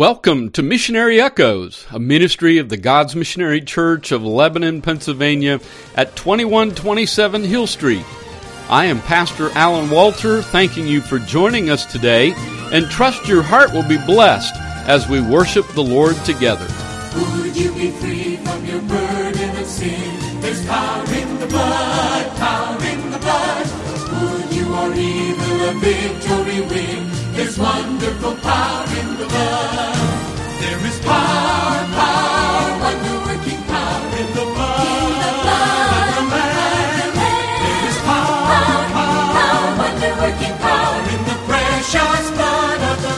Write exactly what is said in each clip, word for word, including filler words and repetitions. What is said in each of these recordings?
Welcome to Missionary Echoes, a ministry of the God's Missionary Church of Lebanon, Pennsylvania at twenty-one twenty-seven Hill Street. I am Pastor Alan Walter, thanking you for joining us today, and trust your heart will be blessed as we worship the Lord together. Would you be free from your burden of sin? There's power in the blood, power in the blood. Would you or evil a victory win? There's wonderful power in the blood. There is power, power, wonder-working power in the blood, in the blood of the Lamb. There is power, power, power, wonder-working power in the precious blood of the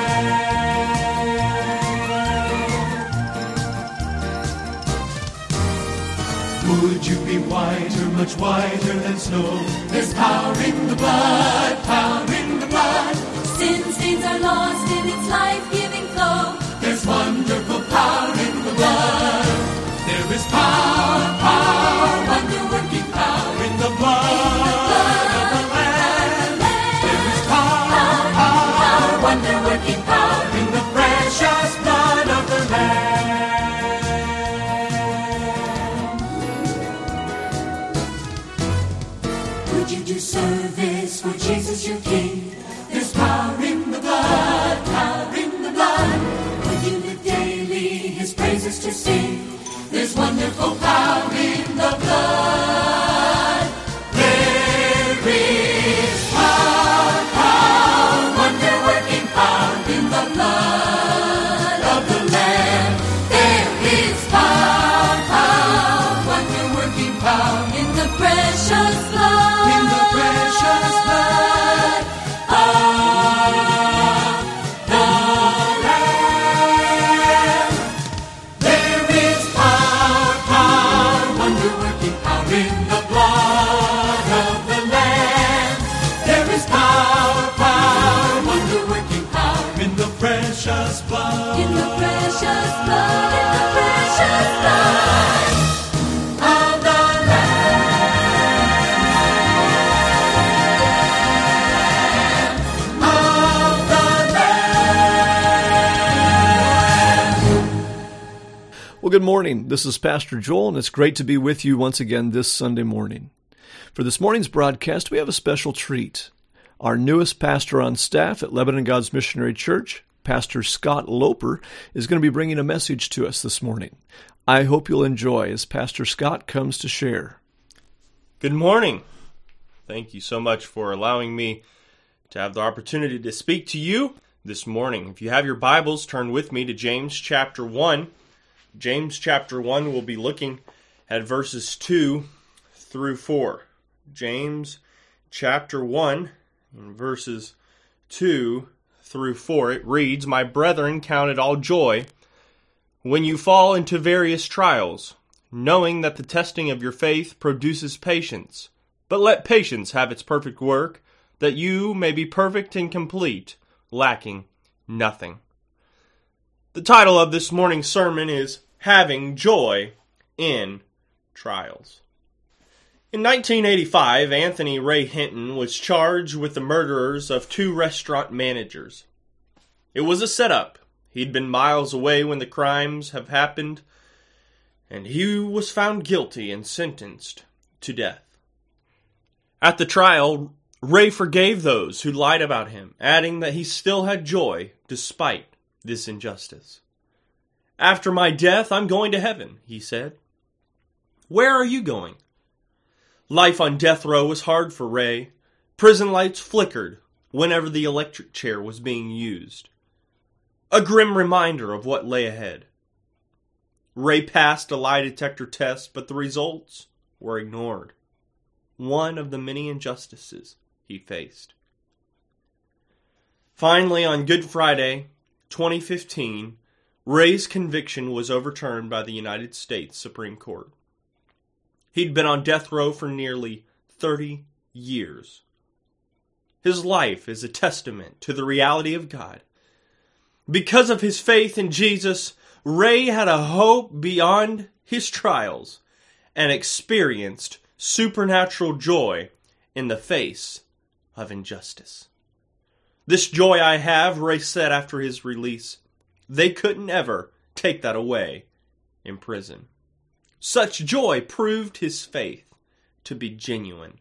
Lamb. Would you be whiter, much whiter than snow? There's power in the blood, power in the blood. Sin stains are lost in its life-giving flow. There's wonderful power in the blood. There is power, power, wonder-working power in the blood of the Lamb. There is power, power, power, wonder-working power in the precious blood of the Lamb. Would you do service for Jesus your King? There's power in the blood, power in the blood. Would you live daily his praises to sing? There's wonderful power in the blood. There is power, power, wonder-working power in the blood of the Lamb. There is power, power, wonder-working power in the precious blood, in the precious blood. Well, good morning. This is Pastor Joel, and it's great to be with you once again this Sunday morning. For this morning's broadcast, we have a special treat. Our newest pastor on staff at Lebanon God's Missionary Church, Pastor Scott Loper, is going to be bringing a message to us this morning. I hope you'll enjoy as Pastor Scott comes to share. Good morning. Thank you so much for allowing me to have the opportunity to speak to you this morning. If you have your Bibles, turn with me to James chapter one. James chapter one, we'll be looking at verses two through four. James chapter one, verses two through four. It reads, "My brethren, count it all joy when you fall into various trials, knowing that the testing of your faith produces patience. But let patience have its perfect work, that you may be perfect and complete, lacking nothing." The title of this morning's sermon is Having Joy in Trials. In nineteen eighty-five, Anthony Ray Hinton was charged with the murderers of two restaurant managers. It was a setup. He'd been miles away when the crimes have happened, and he was found guilty and sentenced to death. At the trial, Ray forgave those who lied about him, adding that he still had joy despite this injustice. "After my death, I'm going to heaven," he said. "Where are you going?" Life on death row was hard for Ray. Prison lights flickered whenever the electric chair was being used. A grim reminder of what lay ahead. Ray passed a lie detector test, but the results were ignored. One of the many injustices he faced. Finally, on Good Friday, twenty fifteen, Ray's conviction was overturned by the United States Supreme Court. He'd been on death row for nearly thirty years. His life is a testament to the reality of God. Because of his faith in Jesus, Ray had a hope beyond his trials and experienced supernatural joy in the face of injustice. "This joy I have," Ray said after his release, They couldn't ever take that away in prison. Such joy proved his faith to be genuine.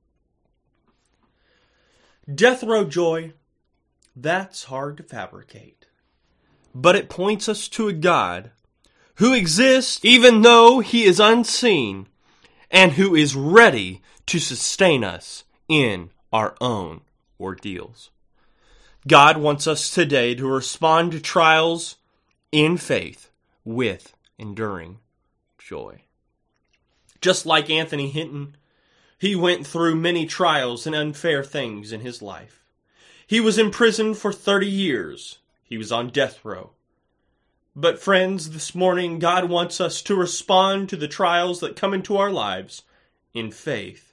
Death row joy, that's hard to fabricate. But it points us to a God who exists even though he is unseen, and who is ready to sustain us in our own ordeals. God wants us today to respond to trials in faith with enduring joy. Just like Anthony Hinton, he went through many trials and unfair things in his life. He was in prison for thirty years. He was on death row. But friends, this morning, God wants us to respond to the trials that come into our lives in faith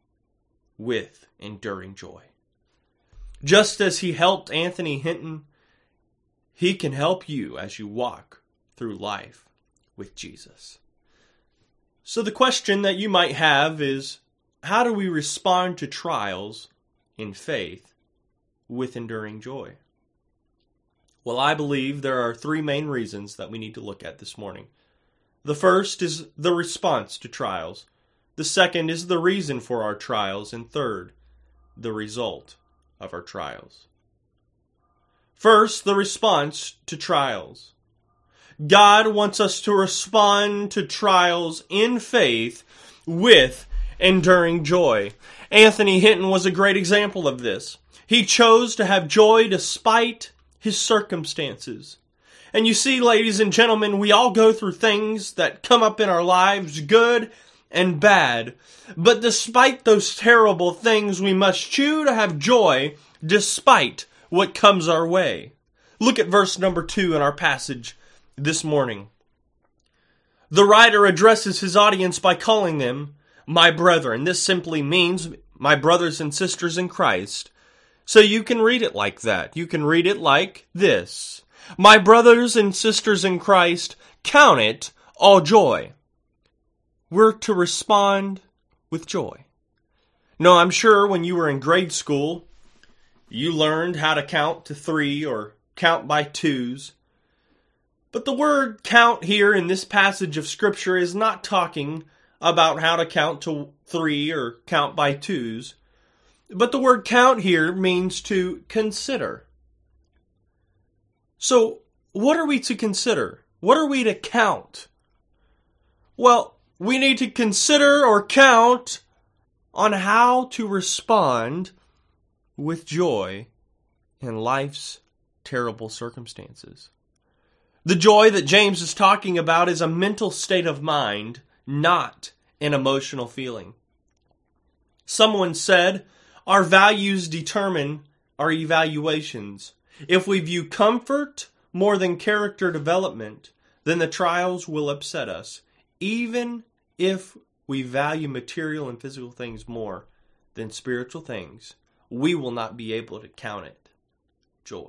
with enduring joy. Just as he helped Anthony Hinton, he can help you as you walk through life with Jesus. So the question that you might have is, how do we respond to trials in faith with enduring joy? Well, I believe there are three main reasons that we need to look at this morning. The first is the response to trials. The second is the reason for our trials. And third, the result of our trials. First, the response to trials. God wants us to respond to trials in faith with enduring joy. Anthony Hinton was a great example of this. He chose to have joy despite his circumstances. And you see, ladies and gentlemen, we all go through things that come up in our lives, good and bad. But despite those terrible things, we must choose to have joy despite what comes our way. Look at verse number two in our passage this morning. The writer addresses his audience by calling them my brethren. This simply means my brothers and sisters in Christ. So you can read it like that. You can read it like this. My brothers and sisters in Christ, count it all joy. We're to respond with joy. No, I'm sure when you were in grade school, you learned how to count to three or count by twos. But the word count here in this passage of Scripture is not talking about how to count to three or count by twos. But the word count here means to consider. So, what are we to consider? What are we to count? Well, we need to consider or count on how to respond with joy in life's terrible circumstances. The joy that James is talking about is a mental state of mind, not an emotional feeling. Someone said, our values determine our evaluations. If we view comfort more than character development, then the trials will upset us. Even if we value material and physical things more than spiritual things, we will not be able to count it joy.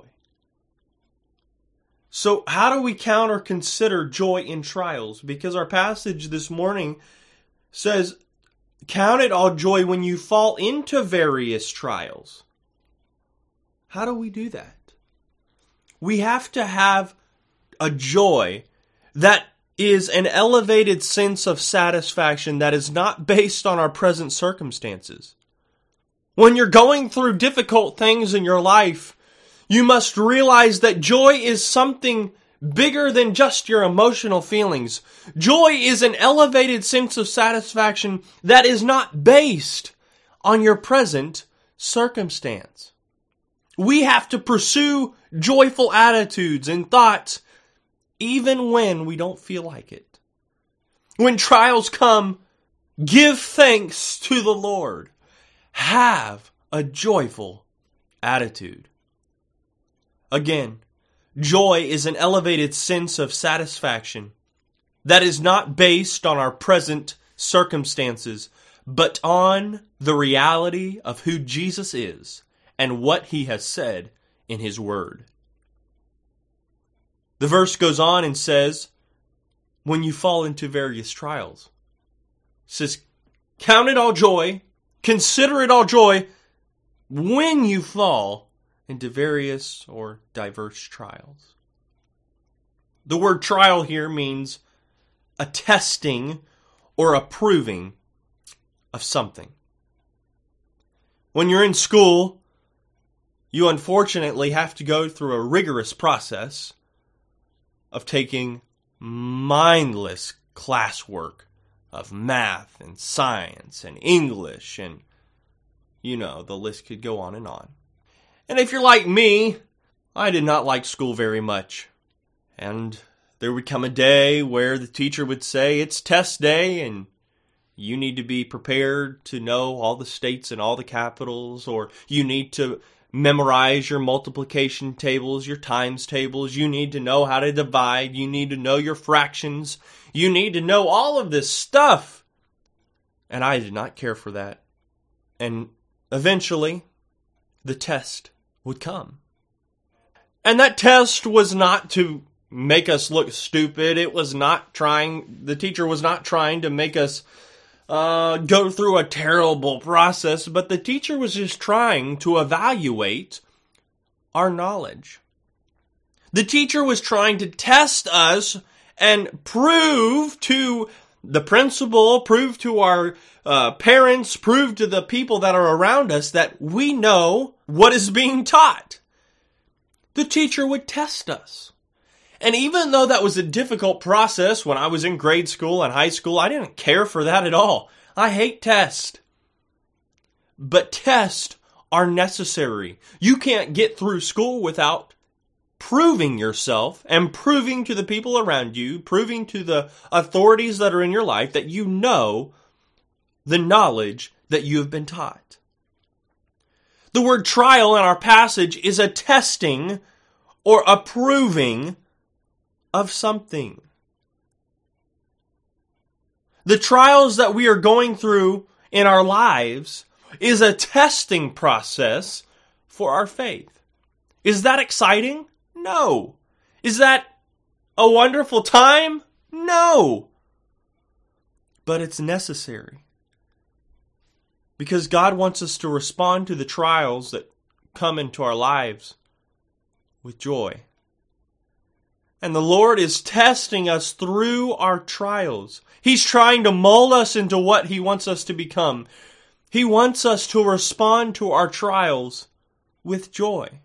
So how do we count or consider joy in trials? Because our passage this morning says, count it all joy when you fall into various trials. How do we do that? We have to have a joy that is an elevated sense of satisfaction that is not based on our present circumstances. When you're going through difficult things in your life, you must realize that joy is something bigger than just your emotional feelings. Joy is an elevated sense of satisfaction that is not based on your present circumstance. We have to pursue joyful attitudes and thoughts even when we don't feel like it. When trials come, give thanks to the Lord. Have a joyful attitude. Again, joy is an elevated sense of satisfaction that is not based on our present circumstances, but on the reality of who Jesus is and what he has said in his word. The verse goes on and says, when you fall into various trials, it says, count it all joy, consider it all joy when you fall into various or diverse trials. The word trial here means a testing or a proving of something. When you're in school, you unfortunately have to go through a rigorous process of taking mindless classwork of math and science and English, and you know, the list could go on and on. And if you're like me, I did not like school very much. And there would come a day where the teacher would say, it's test day, and you need to be prepared to know all the states and all the capitals, or you need to memorize your multiplication tables, your times tables. You need to know how to divide. You need to know your fractions. You need to know all of this stuff. And I did not care for that. And eventually, the test would come. And that test was not to make us look stupid. It was not trying, the teacher was not trying to make us uh, go through a terrible process, but the teacher was just trying to evaluate our knowledge. The teacher was trying to test us and prove to the principal, prove to our uh, parents, prove to the people that are around us that we know what is being taught. The teacher would test us. And even though that was a difficult process when I was in grade school and high school, I didn't care for that at all. I hate tests. But tests are necessary. You can't get through school without proving yourself and proving to the people around you, proving to the authorities that are in your life that you know the knowledge that you have been taught. The word trial in our passage is a testing or a proving of something. The trials that we are going through in our lives is a testing process for our faith. Is that exciting? No. Is that a wonderful time? No. But it's necessary. Because God wants us to respond to the trials that come into our lives with joy. And the Lord is testing us through our trials. He's trying to mold us into what He wants us to become. He wants us to respond to our trials with joy.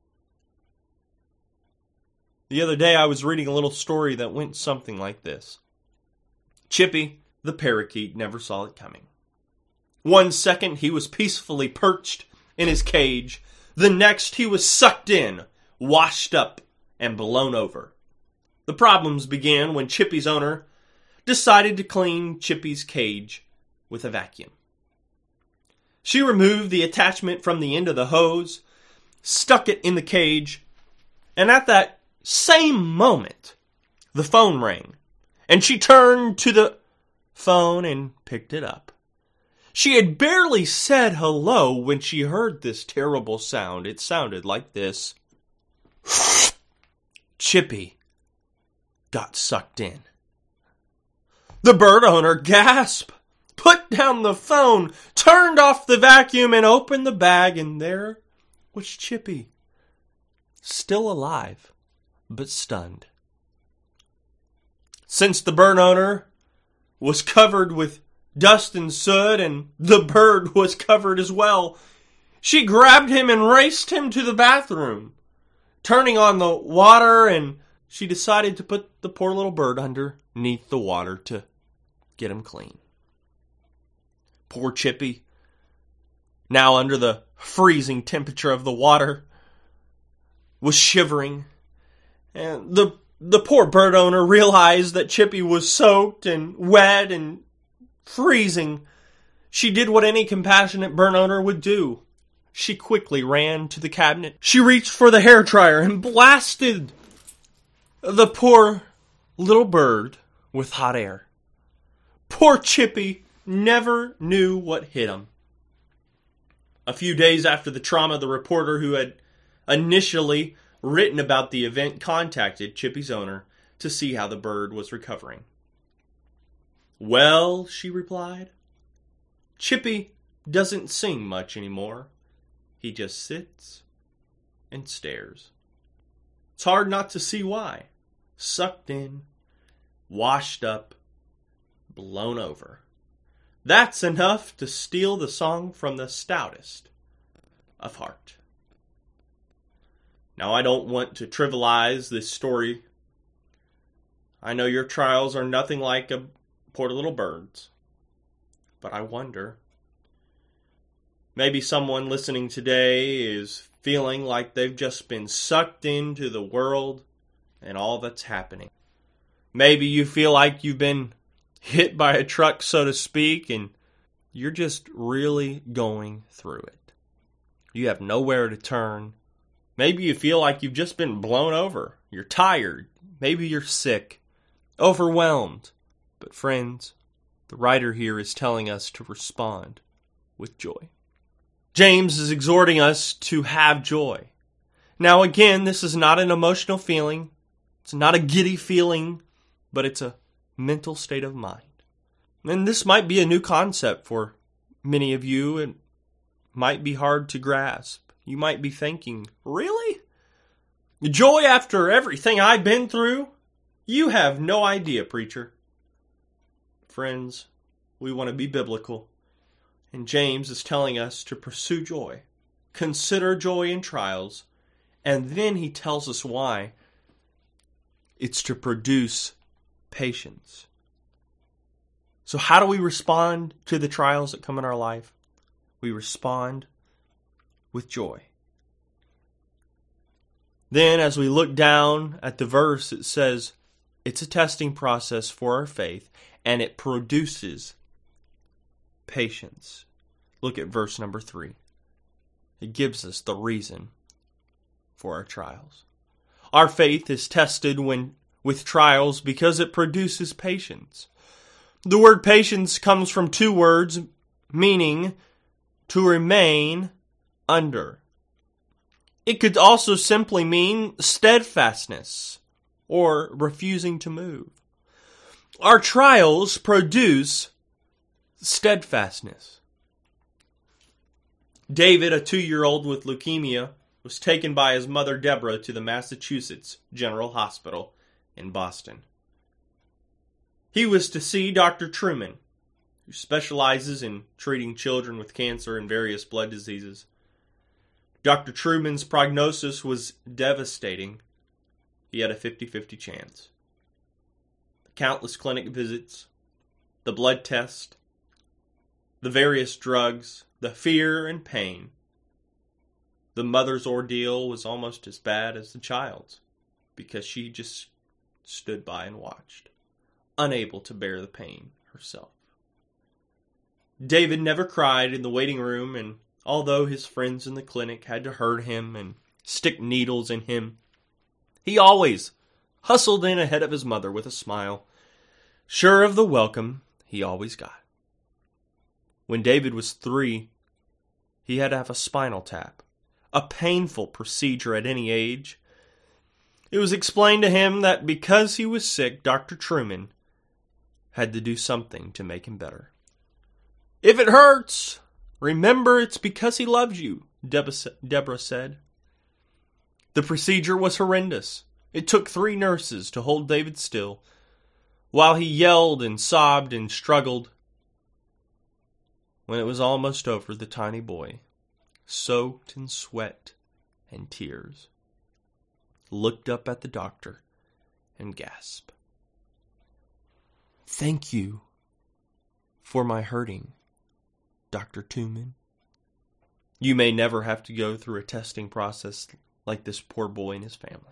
The other day I was reading a little story that went something like this. Chippy, the parakeet, never saw it coming. One second he was peacefully perched in his cage. The next he was sucked in, washed up, and blown over. The problems began when Chippy's owner decided to clean Chippy's cage with a vacuum. She removed the attachment from the end of the hose, stuck it in the cage, and at that same moment, the phone rang, and she turned to the phone and picked it up. She had barely said hello when she heard this terrible sound. It sounded like this. Chippy got sucked in. The bird owner gasped, put down the phone, turned off the vacuum, and opened the bag, and there was Chippy, still alive, but stunned. Since the bird owner was covered with dust and soot, and the bird was covered as well, she grabbed him and raced him to the bathroom. Turning on the water, and she decided to put the poor little bird underneath the water to get him clean. Poor Chippy, now under the freezing temperature of the water, was shivering. And the, the poor bird owner realized that Chippy was soaked and wet and freezing. She did what any compassionate bird owner would do. She quickly ran to the cabinet. She reached for the hairdryer and blasted the poor little bird with hot air. Poor Chippy never knew what hit him. A few days after the trauma, the reporter who had initially written about the event contacted Chippy's owner to see how the bird was recovering. Well, she replied, Chippy doesn't sing much anymore. He just sits and stares. It's hard not to see why. sucked in, washed up, blown over. That's enough to steal the song from the stoutest of heart. Now, I don't want to trivialize this story. I know your trials are nothing like a poor little bird's. But I wonder, maybe someone listening today is feeling like they've just been sucked into the world and all that's happening. Maybe you feel like you've been hit by a truck, so to speak, and you're just really going through it. You have nowhere to turn. Maybe you feel like you've just been blown over. You're tired. Maybe you're sick, overwhelmed. But friends, the writer here is telling us to respond with joy. James is exhorting us to have joy. Now again, this is not an emotional feeling. It's not a giddy feeling, but it's a mental state of mind. And this might be a new concept for many of you. It might be hard to grasp. You might be thinking, really? Joy after everything I've been through? You have no idea, preacher. Friends, we want to be biblical. And James is telling us to pursue joy. Consider joy in trials. And then he tells us why. It's to produce patience. So how do we respond to the trials that come in our life? We respond with joy. Then as we look down at the verse, it says it's a testing process for our faith, and it produces patience. Look at verse number three. It gives us the reason for our trials. Our faith is tested when with trials because it produces patience. The word patience comes from two words meaning to remain under. It could also simply mean steadfastness or refusing to move. Our trials produce steadfastness. David, a two-year-old with leukemia, was taken by his mother Deborah to the Massachusetts General Hospital in Boston. He was to see Doctor Truman, who specializes in treating children with cancer and various blood diseases. Doctor Truman's prognosis was devastating. He had a fifty-fifty chance. The countless clinic visits, the blood test, the various drugs, the fear and pain. The mother's ordeal was almost as bad as the child's, because she just stood by and watched, unable to bear the pain herself. David never cried in the waiting room, and although his friends in the clinic had to hurt him and stick needles in him, he always hustled in ahead of his mother with a smile, sure of the welcome he always got. When David was three, he had to have a spinal tap, a painful procedure at any age. It was explained to him that because he was sick, Doctor Truman had to do something to make him better. If it hurts, remember it's because he loves you, Deborah said. The procedure was horrendous. It took three nurses to hold David still, while he yelled and sobbed and struggled. When it was almost over, the tiny boy, soaked in sweat and tears, looked up at the doctor and gasped, "Thank you for my hurting, Doctor Truman. You may never have to go through a testing process like this poor boy and his family."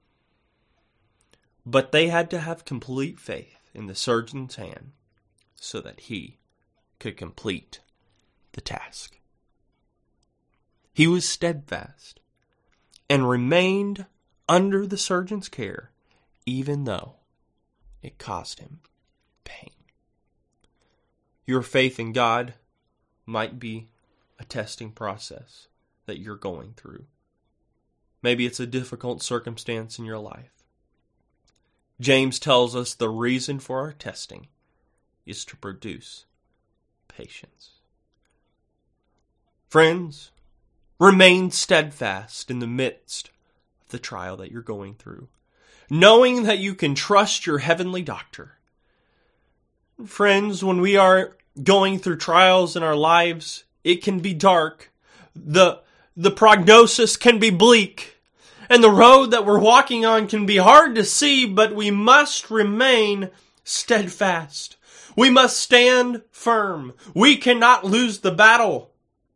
But they had to have complete faith in the surgeon's hand so that he could complete the task. He was steadfast and remained under the surgeon's care, even though it caused him pain. Your faith in God might be a testing process that you're going through. Maybe it's a difficult circumstance in your life. James tells us the reason for our testing is to produce patience. Friends, remain steadfast in the midst of the trial that you're going through. knowing that you can trust your heavenly doctor. Friends, when we are going through trials in our lives, it can be dark. The, the prognosis can be bleak. And the road that we're walking on can be hard to see, but we must remain steadfast. We must stand firm. We cannot lose the battle.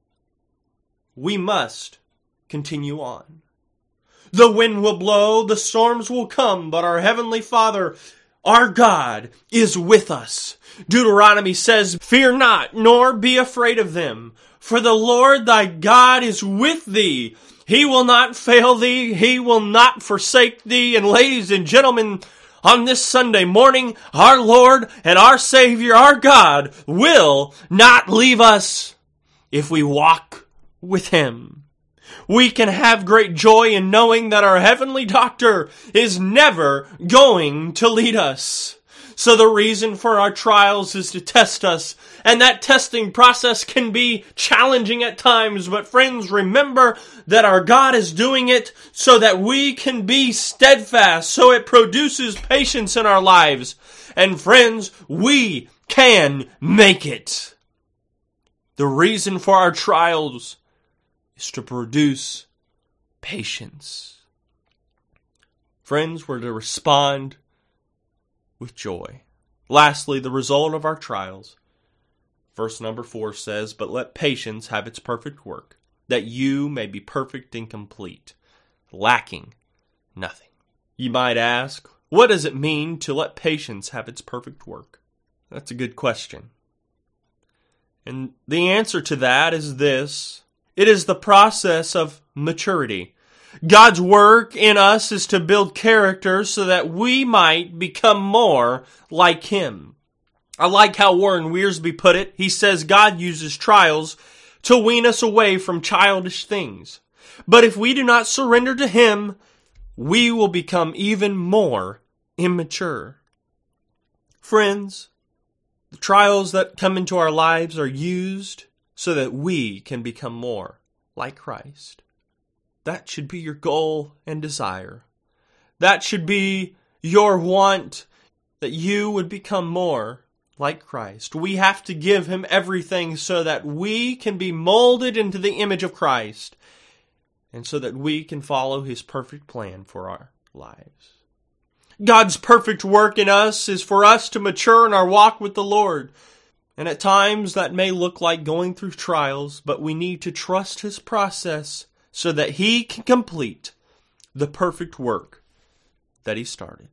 We must continue on. The wind will blow, the storms will come, but our Heavenly Father, our God, is with us. Deuteronomy says, "Fear not, nor be afraid of them, for the Lord thy God is with thee. He will not fail thee. He will not forsake thee." And ladies and gentlemen, on this Sunday morning, our Lord and our Savior, our God, will not leave us if we walk with Him. We can have great joy in knowing that our heavenly doctor is never going to lead us. So the reason for our trials is to test us, and that testing process can be challenging at times, but friends, remember that our God is doing it so that we can be steadfast, so it produces patience in our lives. And friends, we can make it. The reason for our trials is to produce patience. Friends, we're to respond with joy. Lastly, the result of our trials. Verse number four says, "But let patience have its perfect work, that you may be perfect and complete, lacking nothing." You might ask, what does it mean to let patience have its perfect work? That's a good question. And the answer to that is this: it is the process of maturity. God's work in us is to build character so that we might become more like Him. I like how Warren Wiersbe put it. He says God uses trials to wean us away from childish things. But if we do not surrender to Him, we will become even more immature. Friends, the trials that come into our lives are used so that we can become more like Christ. That should be your goal and desire. That should be your want, that you would become more like Christ. We have to give Him everything so that we can be molded into the image of Christ, and so that we can follow His perfect plan for our lives. God's perfect work in us is for us to mature in our walk with the Lord. And at times that may look like going through trials, but we need to trust His process so that He can complete the perfect work that He started.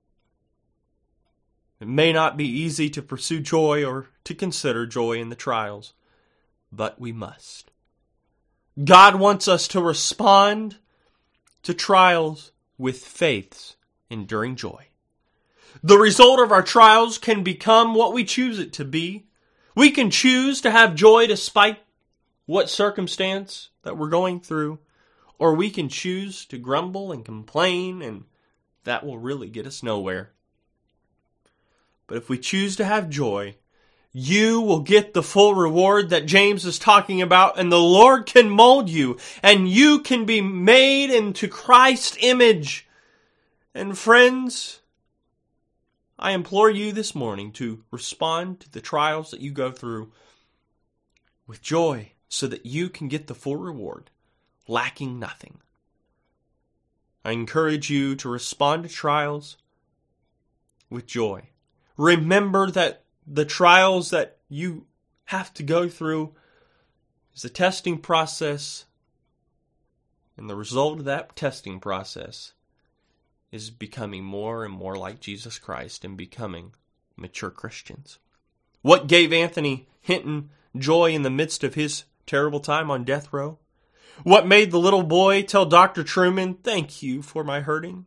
It may not be easy to pursue joy or to consider joy in the trials, but we must. God wants us to respond to trials with faith's enduring joy. The result of our trials can become what we choose it to be. We can choose to have joy despite what circumstance that we're going through, or we can choose to grumble and complain, and that will really get us nowhere. But if we choose to have joy, you will get the full reward that James is talking about, and the Lord can mold you, and you can be made into Christ's image. And friends, I implore you this morning to respond to the trials that you go through with joy, so that you can get the full reward, lacking nothing. I encourage you to respond to trials with joy. Remember that the trials that you have to go through is a testing process, and the result of that testing process is becoming more and more like Jesus Christ and becoming mature Christians. What gave Anthony Hinton joy in the midst of his terrible time on death row? What made the little boy tell Doctor Truman, "Thank you for my hurting"?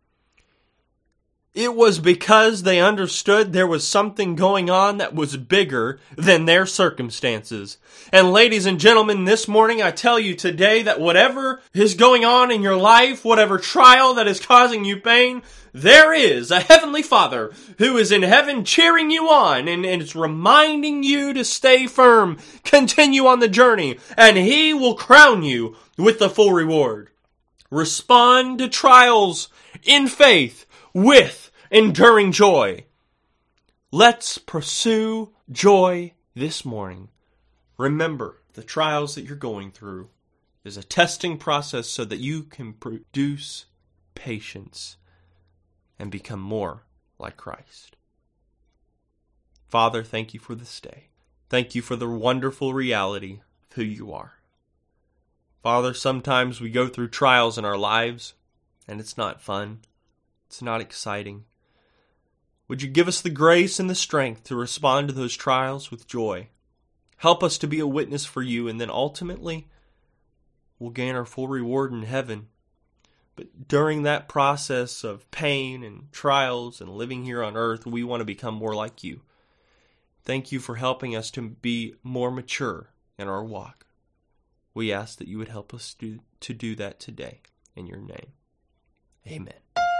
It was because they understood there was something going on that was bigger than their circumstances. And ladies and gentlemen, this morning I tell you today that whatever is going on in your life, whatever trial that is causing you pain, there is a Heavenly Father who is in heaven cheering you on, and, and it's reminding you to stay firm, continue on the journey, and He will crown you with the full reward. Respond to trials in faith with enduring joy. Let's pursue joy this morning. Remember, the trials that you're going through is a testing process so that you can produce patience and become more like Christ. Father, thank you for this day. Thank you for the wonderful reality of who you are. Father, sometimes we go through trials in our lives, and it's not fun. It's not exciting. Would you give us the grace and the strength to respond to those trials with joy? Help us to be a witness for you, and then ultimately, we'll gain our full reward in heaven. But during that process of pain and trials and living here on earth, we want to become more like you. Thank you for helping us to be more mature in our walk. We ask that you would help us do, to do that today. In your name, amen.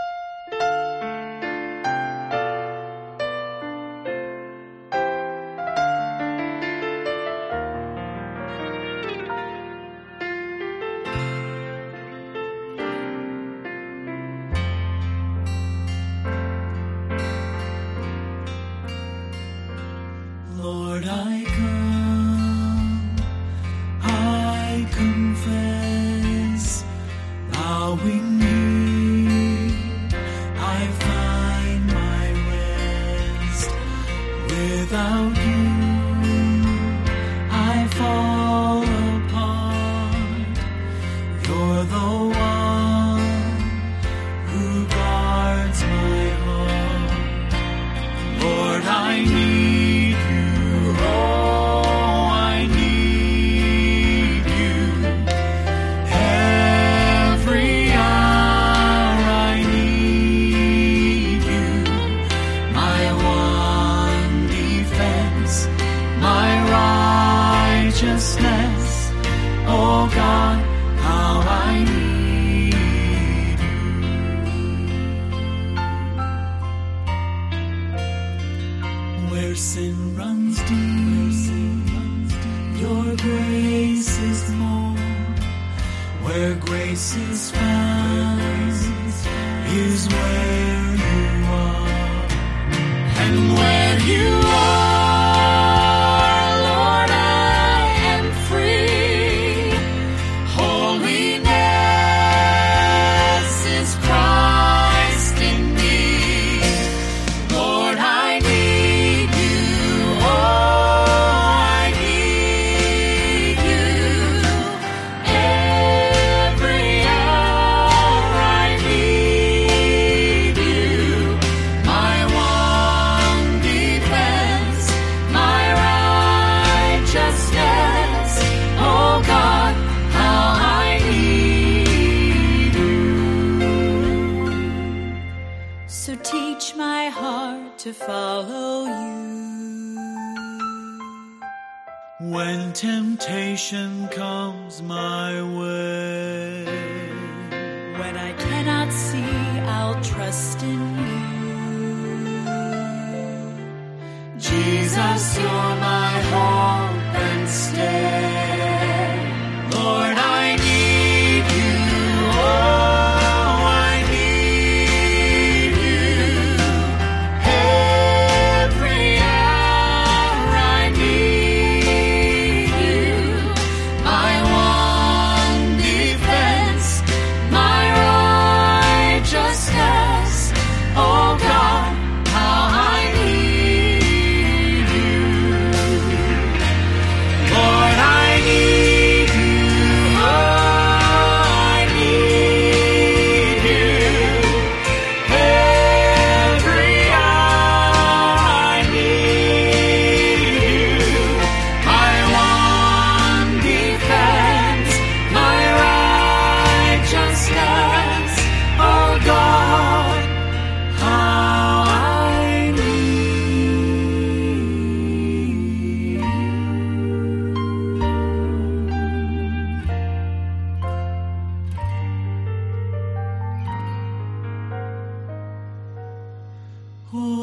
Lord, I come, I confess, bowing knee, I find my rest. Without you, I fall apart. You're the one who guards my heart. Lord, I need oh God, how I need you. Where sin runs deep, your grace is more. Where grace is found is where you are. And where you are, to follow you. When temptation comes my way, when I cannot see, I'll trust in you. Jesus, you're my hope and stay. Lord, I need you. Oh, oh.